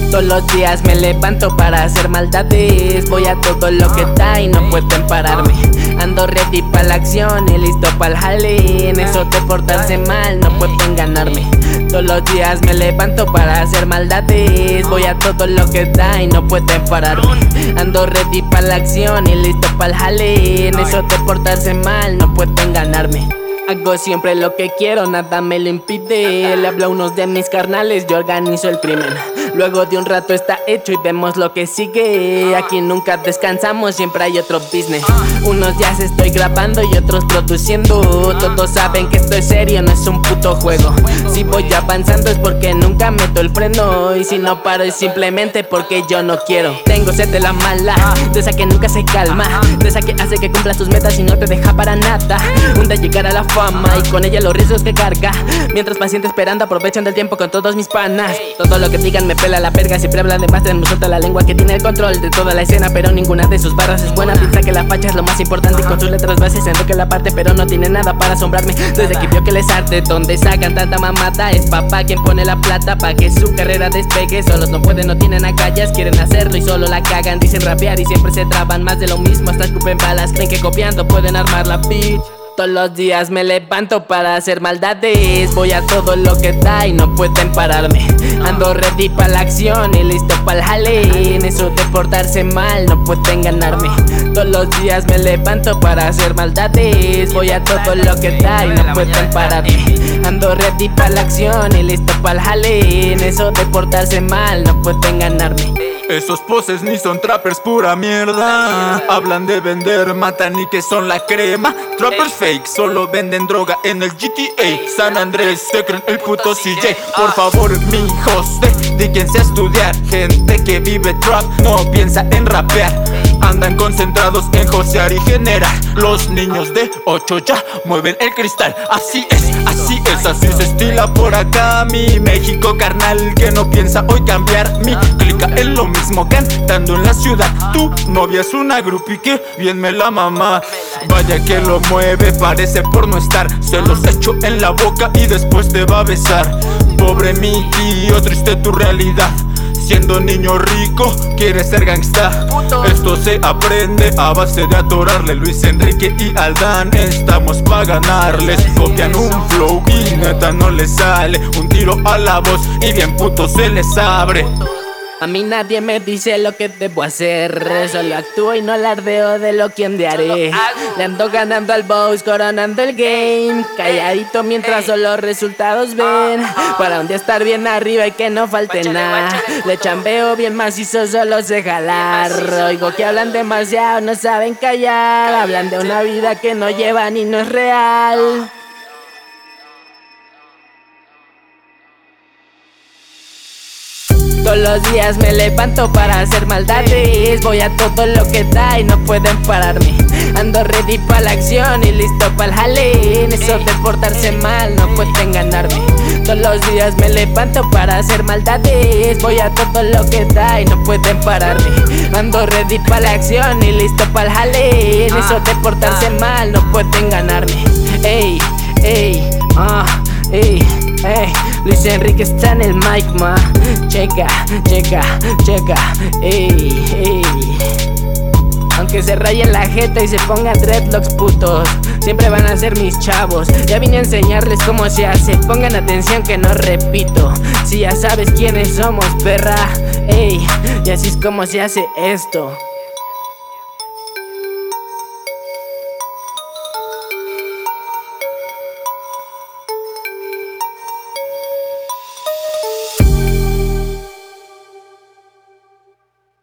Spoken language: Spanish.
Todos los días me levanto para hacer maldades. Voy a todo lo que da y no pueden pararme. Ando ready pa' la acción y listo pa'l jale. En eso de portarse mal no pueden ganarme. Todos los días me levanto para hacer maldades. Voy a todo lo que da y no pueden pararme. Ando ready pa' la acción y listo pa'l jale. En eso de portarse mal no pueden ganarme. Hago siempre lo que quiero, nada me lo impide. Le hablo a unos de mis carnales, yo organizo el crimen. Luego de un rato está hecho y vemos lo que sigue. Aquí nunca descansamos, siempre hay otro business. Unos días estoy grabando y otros produciendo. Todos saben que esto es serio, no es un puto juego. Si voy avanzando es porque nunca meto el freno. Y si no paro es simplemente porque yo no quiero. Tengo sed de la mala, de esa que nunca se calma, de esa que hace que cumplas tus metas y no te deja para nada. Un día llegar a la fama y con ella los riesgos que carga. Mientras paciente esperando aprovechan del tiempo con todos mis panas. Todo lo que digan me pela la verga, siempre hablan de más, tenemos suelta la lengua que tiene el control de toda la escena, pero ninguna de sus barras es buena. Piensa que la facha es lo más importante y con sus letras bases enroque la parte, pero no tiene nada para asombrarme. Desde que vio que les arte, donde sacan tanta mamada, es papá quien pone la plata pa' que su carrera despegue. Solos no pueden, no tienen agallas, quieren hacerlo y solo la cagan. Dicen rapear y siempre se traban más de lo mismo, hasta escupen balas, creen que copiando pueden armar la bitch. Todos los días me levanto para hacer maldades. Voy a todo lo que da y no pueden pararme. Ando ready pa' la acción y listo pa'l jale. En eso de portarse mal no pueden ganarme. Todos los días me levanto para hacer maldades. Voy a todo lo que da y no pueden pararme. Ando ready pa' la acción y listo pa'l jale. En eso de portarse mal no pueden ganarme. Esos poses ni son trappers, pura mierda. Hablan de vender, matan y que son la crema. Trappers fake, solo venden droga en el GTA. San Andrés, se creen el puto CJ. Por favor, mijos, dedíquense a estudiar. Gente que vive trap, no piensa en rapear. Andan concentrados en josear y generar. Los niños de 8 ya mueven el cristal. Así es, así es, así se estila por acá. Mi México carnal que no piensa hoy cambiar. Mi clica en lo mismo cantando en la ciudad. Tu novia es una groupie que bien me la mama. Vaya que lo mueve, parece por no estar. Se los echo en la boca y después te va a besar. Pobre mi tío, triste tu realidad. Siendo niño rico, quieres ser gangsta. Esto se aprende a base de atorarle. Luis Enrique y Aldán, estamos pa' ganarles. Copian un flow y neta no les sale. Un tiro a la voz y bien puto se les abre. A mí nadie me dice lo que debo hacer. Solo actúo y no alardeo de lo que haré. Le ando ganando al boss, coronando el game. Calladito mientras solo resultados ven. Para un día estar bien arriba y que no falte nada. Le chambeo bien macizo, solo sé jalar. Oigo que hablan demasiado, no saben callar. Hablan de una vida que no llevan y no es real. Todos los días me levanto para hacer maldades. Voy a todo lo que da y no pueden pararme. Ando ready pa' la acción y listo pa'l jale. En eso de portarse mal no pueden ganarme. Todos los días me levanto para hacer maldades. Voy a todo lo que da y no pueden pararme. Ando ready pa' la acción y listo pa'l jale. En eso de portarse mal no pueden ganarme. Ey, ey, ey. Luis Enrique está en el mic, ma. Checa, checa, checa. Ey. Aunque se rayen la jeta y se pongan dreadlocks putos, siempre van a ser mis chavos. Ya vine a enseñarles cómo se hace. Pongan atención que no repito. Si ya sabes quiénes somos, perra. Ey, y así es como se hace esto.